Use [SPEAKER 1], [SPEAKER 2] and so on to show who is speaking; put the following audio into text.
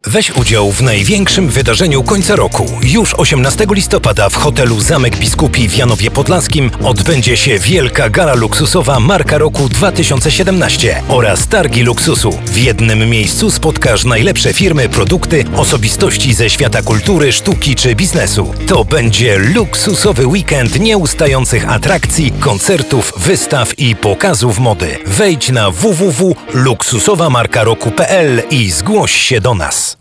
[SPEAKER 1] Weź udział w największym wydarzeniu końca roku. Już 18 listopada w hotelu Zamek Biskupi w Janowie Podlaskim odbędzie się wielka gala luksusowa Marka Roku 2017 oraz targi luksusu. W jednym miejscu spotkasz najlepsze firmy, produkty, osobistości ze świata kultury, sztuki czy biznesu. To będzie luksusowy weekend nieustających atrakcji, koncertów, wystaw i pokazów mody. Wejdź na www.luksusowamarkaroku.pl i zgłoś się do nas.